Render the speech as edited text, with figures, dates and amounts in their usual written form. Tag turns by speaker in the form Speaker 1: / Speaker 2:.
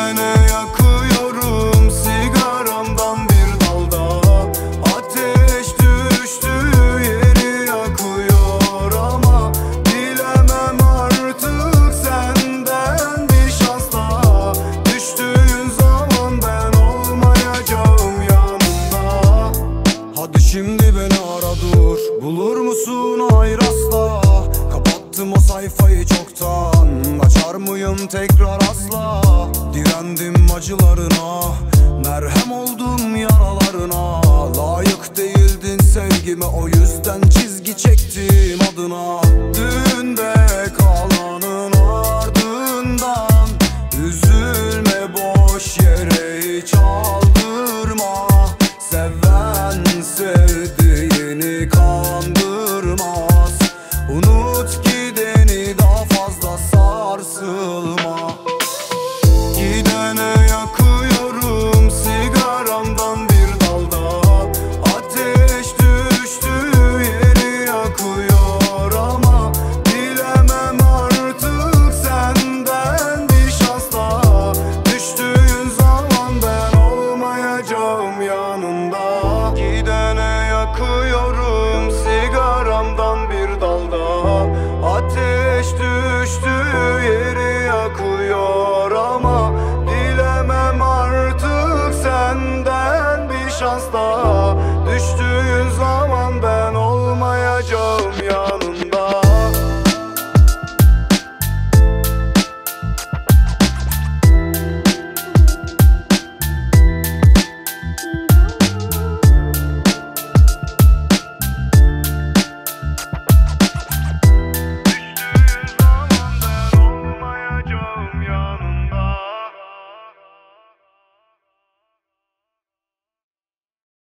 Speaker 1: sene yakıyorum sigaramdan bir dalda. Ateş düştü yeri yakıyor ama dilemem artık senden bir şans daha. Düştüğün zaman ben olmayacağım yanında. Hadi şimdi beni ara dur, bulur musun hayır asla. Kapattım o sayfayı çoktan, açar mıyım tekrar asla. Direndim acılarına, merhem oldum yaralarına. Layık değildin sevgime, o yüzden çizgi çektim adına.